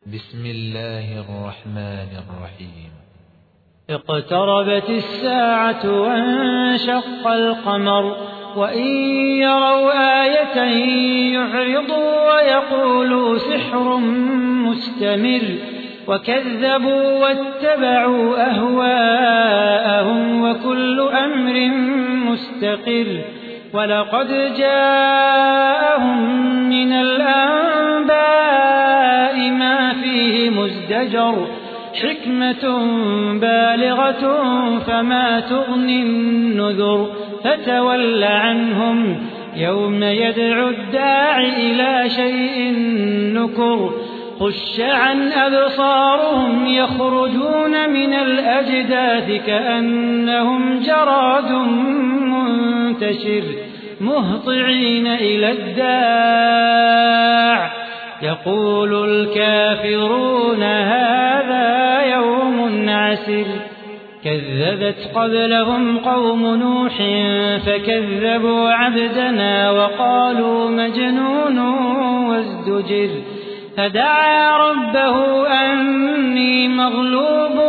بسم الله الرحمن الرحيم. اقتربت الساعة وانشق القمر وإن يروا آية يعرضوا ويقولوا سحر مستمر وكذبوا واتبعوا أهواءهم وكل أمر مستقر ولقد جاءهم من الأنباء ما فيه مزدجر حكمة بالغة فما تغني النذر فتول عنهم يوم يدعو الداع إلى شيء نكر خش عن أبصارهم يخرجون من الأجداث كأنهم جراد منتشر مهطعين إلى الداع يقول الكافرون هذا يوم عسر كذبت قبلهم قوم نوح فكذبوا عبدنا وقالوا مجنون وازدجر فدعا ربه أني مغلوب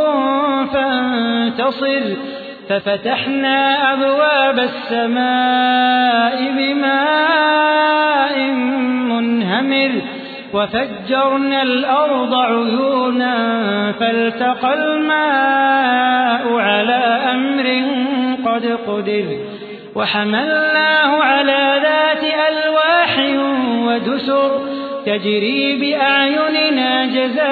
فانتصر ففتحنا أبواب السماء بماء منهمر وفجرنا الأرض عيونا فالتقى الماء على أمر قد قدر وحملناه على ذات ألواح ودسر تجري بأعيننا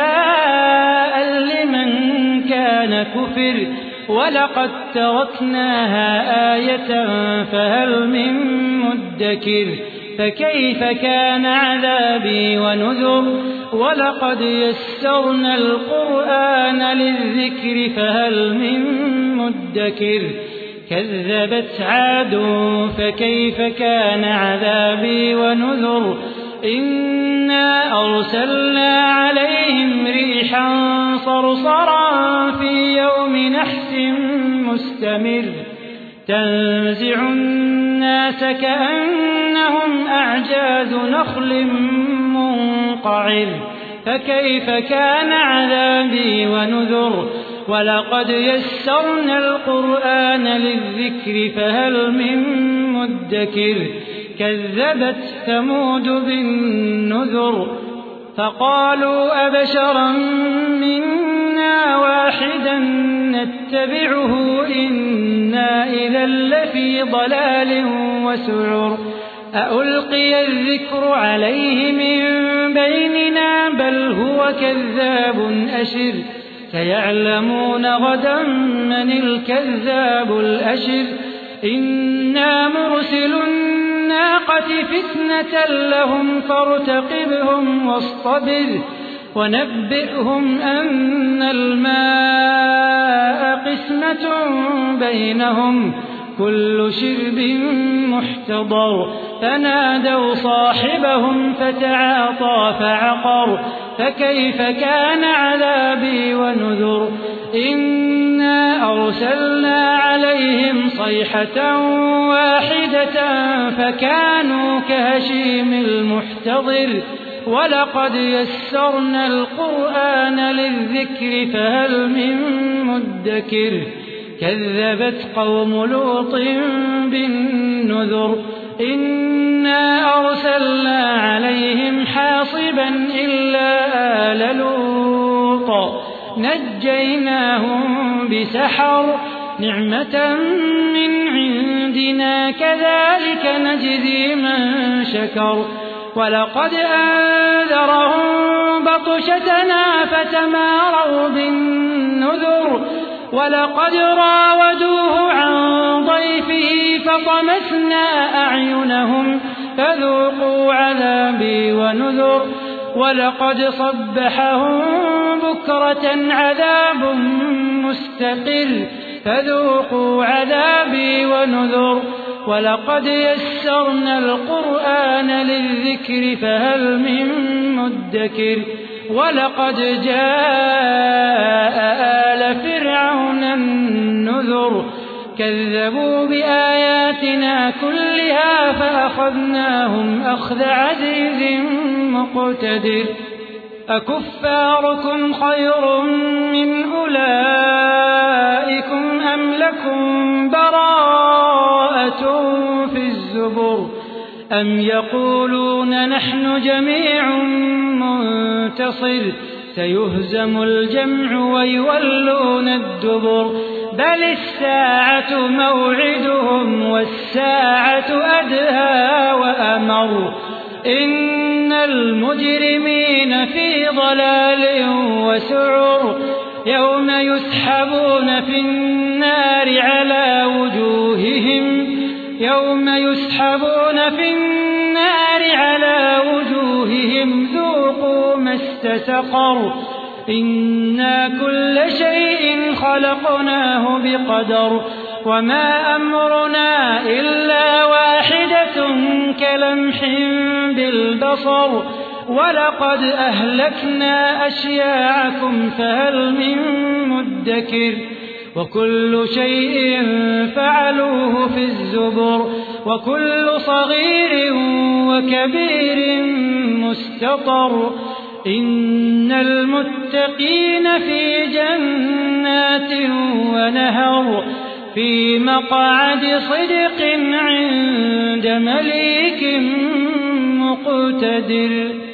جزاء لمن كان كفر ولقد تركناها آية فهل من مدكر فكيف كان عذابي ونذر ولقد يسرنا القرآن للذكر فهل من مدكر كذبت عاد فكيف كان عذابي ونذر إنا أرسلنا عليهم ريحا صرصرا في يوم نحس مستمر تنزع الناس كأنهم أعجاز نخل منقعر فكيف كان عذابي ونذر ولقد يسرنا القرآن للذكر فهل من مدكر كذبت ثمود بالنذر فقالوا أبشرا منا واحدا نتبعه إنا إذا لفي ضلال وسعر أألقي الذكر عليه من بيننا بل هو كذاب أشر سيعلمون غدا من الكذاب الأشر إنا مرسل الناقة فتنة لهم فارتقبهم واصطبر ونبئهم أن الماء قسمة بينهم كل شرب محتضر فنادوا صاحبهم فتعاطى فعقر فكيف كان عذابي ونذر إنا أرسلنا عليهم صيحة واحدة فكانوا كهشيم المحتضر ولقد يسرنا القرآن للذكر فهل من مدكر كذبت قوم لوط بالنذر إنا أرسلنا عليهم حاصبا إلا آل لوط نجيناهم بسحر نعمة من عندنا كذلك نجزي من شكر ولقد أنذرهم بطشتنا فتماروا بالنذر ولقد راودوه عن ضيفه فطمسنا أعينهم فذوقوا عذابي ونذر ولقد صبحهم بكرة عذاب مستقر فذوقوا عذابي ونذر ولقد يسرنا القرآن للذكر فهل من مدكر ولقد جاء آل فرعون النذر كذبوا بآياتنا كلها فأخذناهم أخذ عزيز مقتدر أكفاركم خير من أولئكم أم لكم براءة في الزبر أم يقولون نحن جميع منتصر سيهزم الجمع ويولون الدبر بل الساعة موعدهم والساعة أدهى وأمر إن المجرمين في ضلال وسعر يوم يسحبون في النار على وجوههم ذوقوا مس سقر إنا كل شيء خلقناه بقدر وما أمرنا إلا واحدة كلمح بالبصر ولقد أهلكنا أشياعكم فهل من مدكر وكل شيء فعلوه في الزبر وكل صغير وكبير مستطر إن المتقين في جنات ونهر في مقعد صدق عند مليك مقتدر.